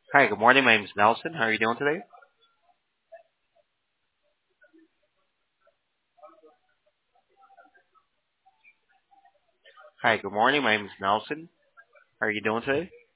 Hi, good morning. My name is Nelson. How are you doing today? Hi, good morning. My name is Nelson. How are you doing today?